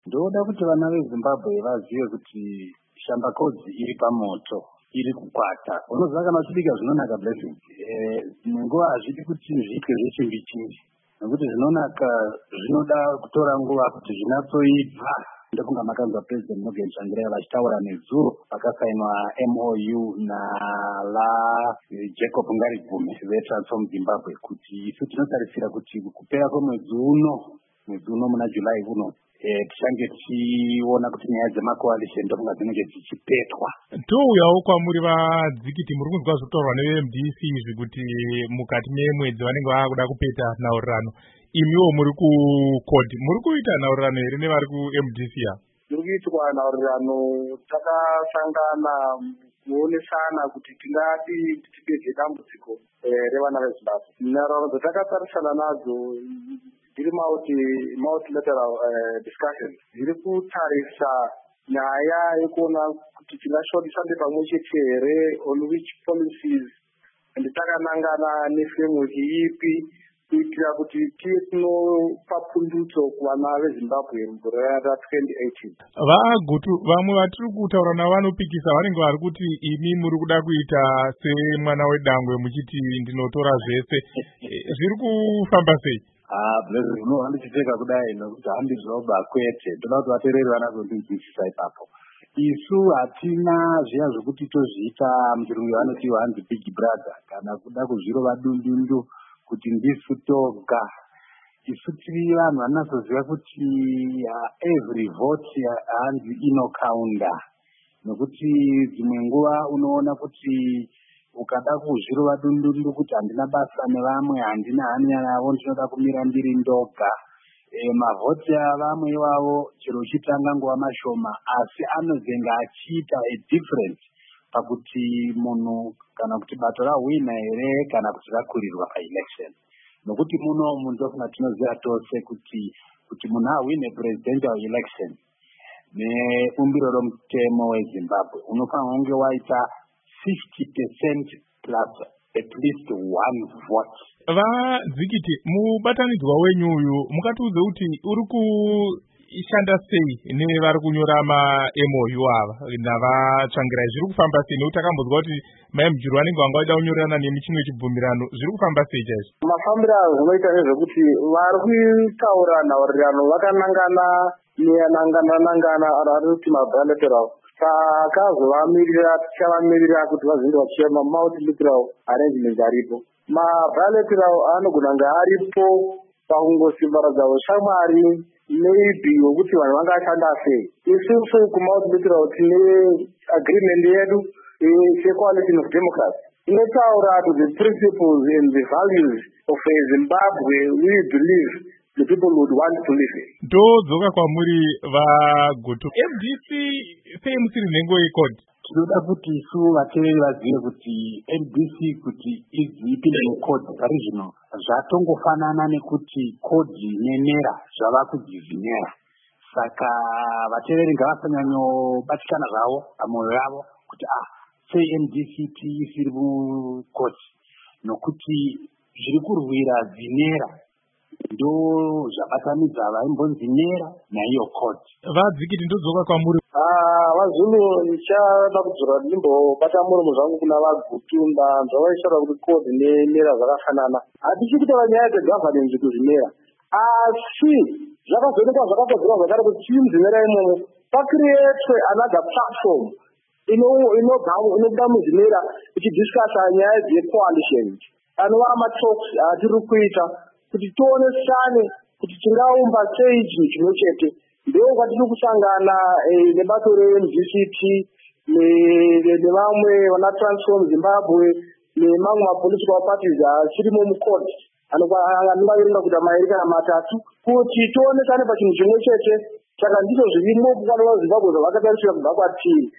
Ndoda kuti vana veZimbabwe vazive kuti shambakodzi iri pamoto, iri kukwata. Unoziva kana uchibika zvinonaka Blessing. Nguva hazvidi kuti zviitwe zvechimbi-chimbi. Nekuti zvinonaka zvinoda kutora nguva kuti zvinatsoibva. Ndokunga makanzwa President Morgan Tsvangirai vachitaura nezuro pakasainwa MOU Jacob Ngarigume veTransform Zimbabwe kuti isu tinotarisira kuti kupera kwemwedzi uno muna July uno tichange tichiona kuti nyaya dzemacoalition ndokunga dzinenge dzichipetwa. Ndouyawo kwamuri vadzikiti muri kunzwa zvitaurwa neMDC zvekuti mukati memwedzi vanenge vakuda kupeta nhaurirano. Imiwo muri kukodhi muri kuita nhaurirano here nevari kuMDC ya? Tiri kuitwa nhaurirano, takasangana kuonesana kuti tingadi tipedze dambudziko revana veZimbabwe. Nhaurirano dzatakatarisana nadzo dziri multilateral discussions dziri kutarisa nyaya yekuona kuti tingashandisa pamwe chete here on which policies and takanangana neframework ipi kuitira kuti tiye tinopa pundutso kuvana veZimbabwe mugore ra2018. Vagutu vamwe vatiri kutaura navo vanopikisa vanenge vari kuti imi muri kuda kuita semwana wedangwe muchiti ndinotora zvese. Zviri kufamba sei? Blessing, unohandichipfeka kudai nokuti handizvoba kwete. Ndoda kuti vateereri vanazondinzwisisa ipapo. Isu hatina zviya zvokuti tozviita muchirungu vanoti hanzi big brother kana kuda kuzvirova dundundu kuti ndisu toga. Isu tiri vanhu vanozoziva kuti every vote hanzi inokaunda. Nokuti dzimwe nguva unoona kuti ukada kuzvirova dundundu kuti handina basa nevamwe, handina hanya navo, ndinoda kumira ndiri ndoga. Mavhoti avamwe ivavo chero uchitanga nguva mashoma, asi anozenga achiita a difference pakuti munhu kana kuti bato rahwina here kana kuti rakurirwa paelection. Nokuti muno ndofunga tinoziva tose kuti munhu ahwine presidential election neumbiro romutemo weZimbabwe unofanira kunge waita 50% plus at least one vote. Vadzikiti, mubatanidzwa wenyu uyu mukatiudze kuti uri kushanda sei nevari kunyora ma-MOU ava navatsvangirai, zviri kufamba sei? Nekuti takambonzwa kuti maimujuru vanenge vanga vachida kunyorerana nemi chimwe chibvumirano, zviri kufamba sei chaizvo? Mafambiro azvinoita nezvekuti vari kutaura nhaurirano vakanangana ari kuti mabilateral. Takazovamirira tichavamirira kuti vazoenda vachiya multilateral arrangements aripo. Mabilateral anogona kunge aripo pakungosimbaradza ushamwari maybe wekuti vanhu vangashanda sei. Isusu kumultilateral tine agreement yedu yecoalition of democracy inotaura to the principles and the values of Zimbabwe we believe the people would want to live in. Ndodzoka kwamuri vagutu. MDC sei musiri nhengo yekodhi? Tinoda kuti isu vateereri vazive kuti MDC kuti ipinde mukodhi parizvino zvatongofanana nekuti kodhi nenera zvava kudzivinera. Saka vateereri ngavasanyanyobatikana zvavo pamwoyo yavo kuti sei MDC isiri mukodhi, nokuti zviri kurwira dzinera ndo zvabatanidza vaimbonzi nera naiyo kodhi. Vadzikiti, ndodzoka kwamuri. Vazulu ndichada kudzora ndimbobata muromo zvangu kuna vagutu ndavaishaura kuti kodhi nenera zvakafanana. Hatisi kutaura nyaya dzegovernance kuzvinera, asi zvakazoonekwa zvakagadzirwa zvakare kuti chii zinera imomo pakrietwe another platform inobuda muzinera ichidiscasa nyaya dzecoalition anova matalks atiri kuita kuti tionesane kuti tingaumba sei chinhu chimwe chete. Ndoo kwatiri kusangana nebato reMDCT nevamwe vana Transform Zimbabwe nemamwe mapolitical parties achirimo mukodhi anongaverenga kuita mairi kana matatu kuti tionesane pachinhu chimwe chete. Saka ndizvo zvirimo kukwana vaZimbabwe zvavakatarisira kubva kwatiri.